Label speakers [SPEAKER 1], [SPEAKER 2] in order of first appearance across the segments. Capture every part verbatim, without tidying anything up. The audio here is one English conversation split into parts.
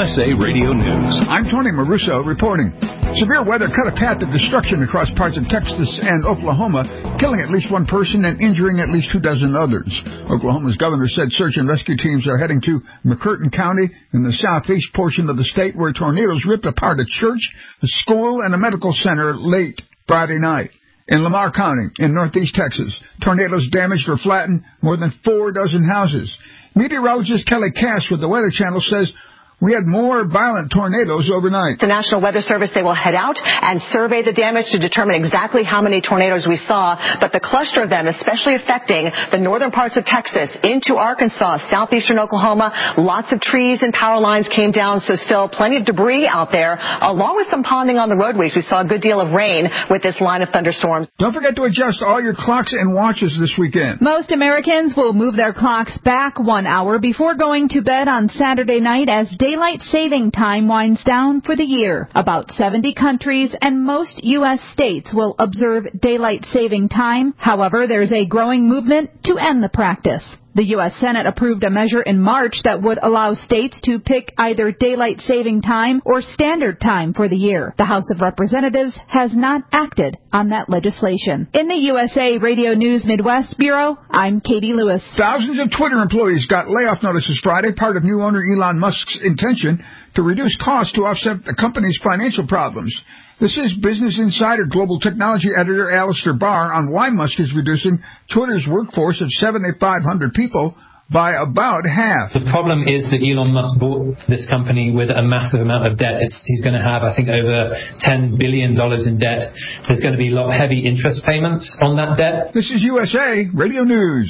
[SPEAKER 1] S A Radio News.
[SPEAKER 2] I'm Tony Maruso reporting. Severe weather cut a path of destruction across parts of Texas and Oklahoma, killing at least one person and injuring at least two dozen others. Oklahoma's governor said search and rescue teams are heading to McCurtain County in the southeast portion of the state, where tornadoes ripped apart a church, a school, and a medical center late Friday night. In Lamar County, in northeast Texas, tornadoes damaged or flattened more than four dozen houses. Meteorologist Kelly Cass with the Weather Channel says we had more violent tornadoes overnight.
[SPEAKER 3] The National Weather Service, they will head out and survey the damage to determine exactly how many tornadoes we saw. But the cluster of them, especially affecting the northern parts of Texas into Arkansas, southeastern Oklahoma, lots of trees and power lines came down, so still plenty of debris out there, along with some ponding on the roadways. We saw a good deal of rain with this line of thunderstorms.
[SPEAKER 2] Don't forget to adjust all your clocks and watches this weekend.
[SPEAKER 4] Most Americans will move their clocks back one hour before going to bed on Saturday night as day Daylight saving time winds down for the year. About seventy countries and most U S states will observe daylight saving time. However, there's a growing movement to end the practice. The U S Senate approved a measure in March that would allow states to pick either daylight saving time or standard time for the year. The House of Representatives has not acted on that legislation. In the U S A Radio News Midwest Bureau, I'm Katie Lewis.
[SPEAKER 2] Thousands of Twitter employees got layoff notices Friday, part of new owner Elon Musk's intention to reduce costs to offset the company's financial problems. This is Business Insider Global Technology Editor Alistair Barr on why Musk is reducing Twitter's workforce of seventy-five hundred people by about half.
[SPEAKER 5] The problem is that Elon Musk bought this company with a massive amount of debt. It's, he's going to have, I think, over ten billion dollars in debt. There's going to be a lot of heavy interest payments on that debt.
[SPEAKER 2] This is U S A Radio News.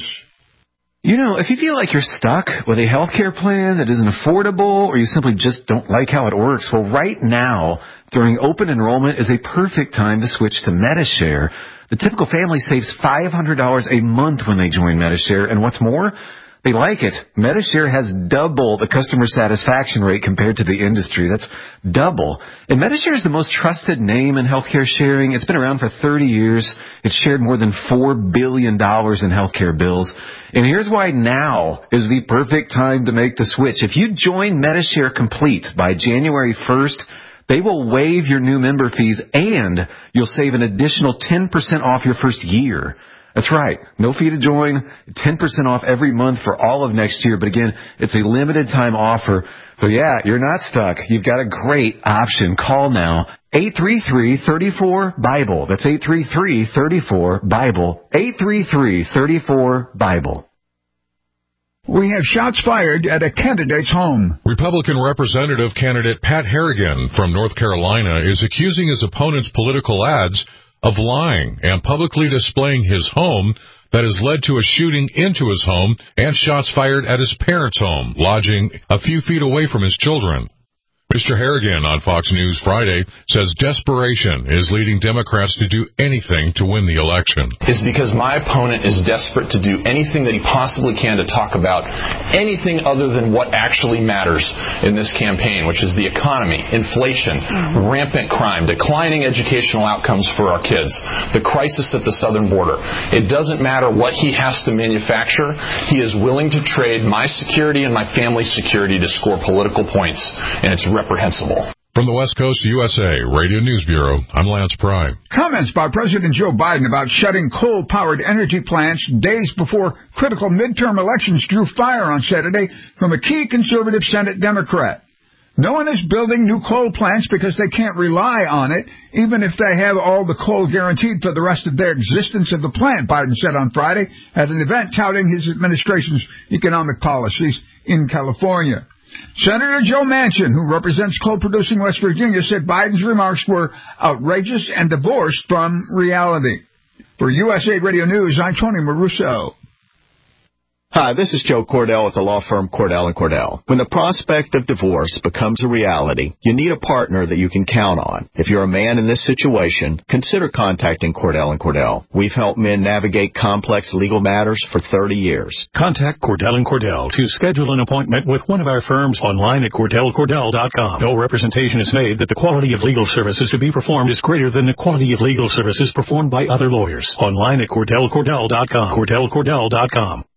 [SPEAKER 6] You know, if you feel like you're stuck with a healthcare plan that isn't affordable, or you simply just don't like how it works, well, right now, during open enrollment is a perfect time to switch to Medi-Share. The typical family saves five hundred dollars a month when they join Medi-Share, and what's more, they like it. Medi-Share has double the customer satisfaction rate compared to the industry. That's double. And Medi-Share is the most trusted name in healthcare sharing. It's been around for thirty years. It's shared more than four billion dollars in healthcare bills. And here's why now is the perfect time to make the switch. If you join Medi-Share Complete by January first, they will waive your new member fees, and you'll save an additional ten percent off your first year. That's right. No fee to join, ten percent off every month for all of next year. But again, it's a limited time offer. So yeah, you're not stuck. You've got a great option. Call now. eight three three, three four, BIBLE. That's eight three three, three four, BIBLE. eight three three, three four, BIBLE.
[SPEAKER 2] We have shots fired at a candidate's home.
[SPEAKER 7] Republican Representative candidate Pat Harrigan from North Carolina is accusing his opponent's political ads of lying and publicly displaying his home that has led to a shooting into his home and shots fired at his parents' home, lodging a few feet away from his children. Mister Harrigan on Fox News Friday says desperation is leading Democrats to do anything to win the election.
[SPEAKER 8] It's because my opponent is desperate to do anything that he possibly can to talk about anything other than what actually matters in this campaign, which is the economy, inflation, rampant crime, declining educational outcomes for our kids, the crisis at the southern border. It doesn't matter what he has to manufacture. He is willing to trade my security and my family's security to score political points, and it's reprehensible.
[SPEAKER 7] From the West Coast U S A Radio News Bureau, I'm Lance Pry.
[SPEAKER 2] Comments by President Joe Biden about shutting coal-powered energy plants days before critical midterm elections drew fire on Saturday from a key conservative Senate Democrat. No one is building new coal plants because they can't rely on it, even if they have all the coal guaranteed for the rest of their existence of the plant, Biden said on Friday at an event touting his administration's economic policies in California. Senator Joe Manchin, who represents coal-producing West Virginia, said Biden's remarks were outrageous and divorced from reality. For U S A Radio News, I'm Tony Maruso.
[SPEAKER 9] Hi, this is Joe Cordell with the law firm Cordell and Cordell. When the prospect of divorce becomes a reality, you need a partner that you can count on. If you're a man in this situation, consider contacting Cordell and Cordell. We've helped men navigate complex legal matters for thirty years.
[SPEAKER 10] Contact Cordell and Cordell to schedule an appointment with one of our firms online at cordell cordell dot com. No representation is made that the quality of legal services to be performed is greater than the quality of legal services performed by other lawyers. Online at cordell cordell dot com. cordell cordell dot com.